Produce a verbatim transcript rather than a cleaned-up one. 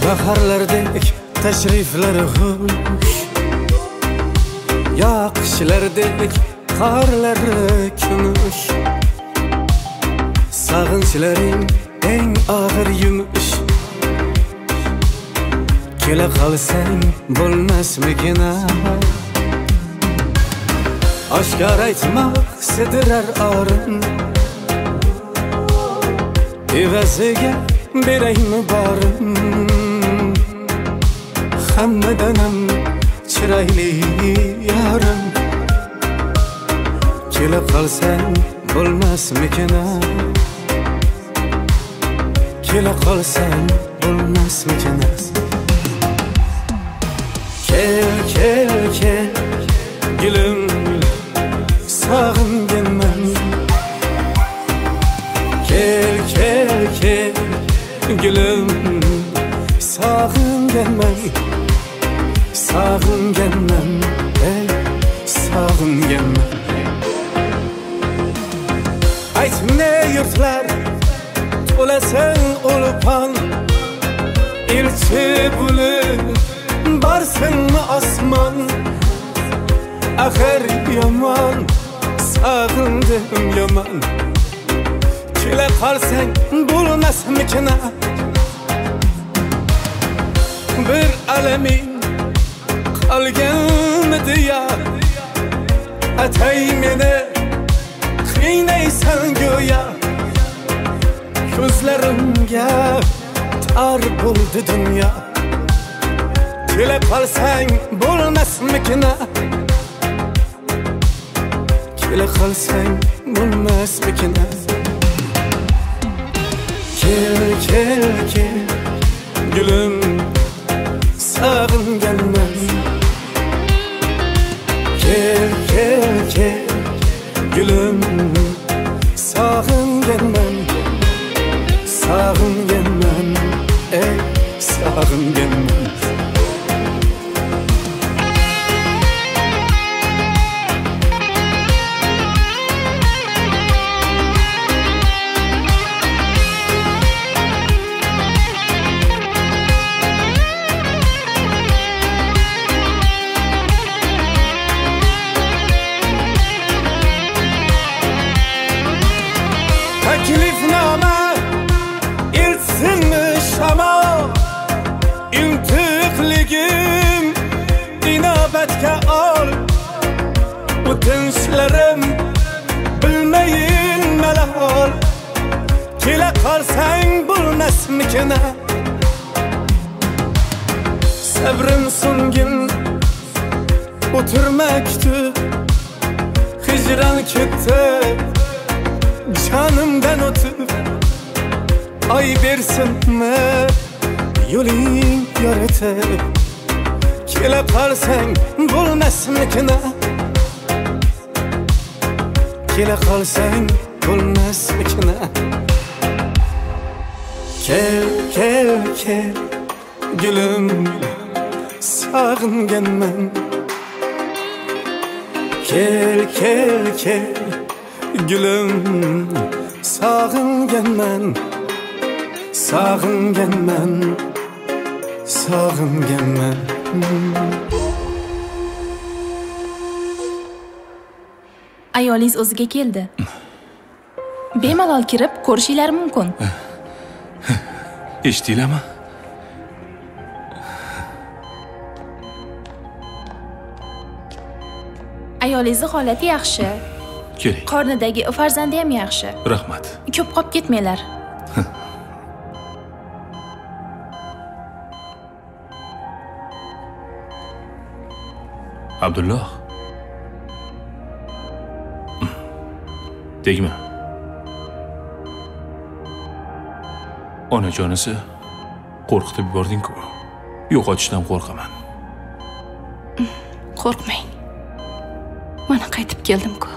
baharlardek tashriflari xush, yaqishlardek qarlari kumush, sag'inchlaring eng og'ir yumush. Kela qolsang bo'lmasmikin? Oshkor aytmoq sidirar orin, evaziga beraymi borim? Hammadanam chiroyli yorim. Kela qolsang bo'lmasmikin? Kela qolsang bo'lmasmikin? Kel, kel, kel, gülüm, sağınganman. Kel, kel, kel, gülüm, sağınganman. Sağınganman, ey, sağınganman. Ayt ne yurtlar, to'lasan ulpan, elchi bo'lib barsinmi osmon? Axir yomon, sog'indim yomon. Kela qolsang bo'lmasmikin? Bir alaming qolganmidi ya? Atay meni qiynaysan go'yo. Ko'zlarimga tor bo'ldi dunyo. Kela qolsang bo'lmasmikin? Kela qolsang bo'lmasmikin? Kel, kel, kel, gülüm, sağınganman. Kel, kel, kel, gülüm, sağınganman. Sağınganman, ey, sağınganman. Teklifname ilsinmi Şam'a? İntiqligim inobatga ol. O'tinchlarim bilmayin malol. Kela qolsang bo'lmasmikin? Sabrim so'ngin o'tirmakdi, hijron ketdi canımdan o'tib. Ay bersinmi yo'ling yoritib? Kela qolsang bo'lmasmikin? Kela qolsang bo'lmasmikin? Kel, kel, kel, gülüm, sağınganman. Kel, kel, kel, gülüm, sağınganman. Sağınganman, sağınganman. Ayolingiz o'ziga keldi. Bemalol kirib ko'rishinglar mumkin. Eshitdinglarmi? Ayolingizning holati yaxshi. Keling. Qornidagi farzandi ham yaxshi. Rahmat. Ko'p qolib ketmanglar. Abdulloh. Tegma. Onajonisi qo'rqitib yubording-ku. Yo'qotishdan qo'rqaman. Qo'rqmang. Mana qaytib keldim-ku.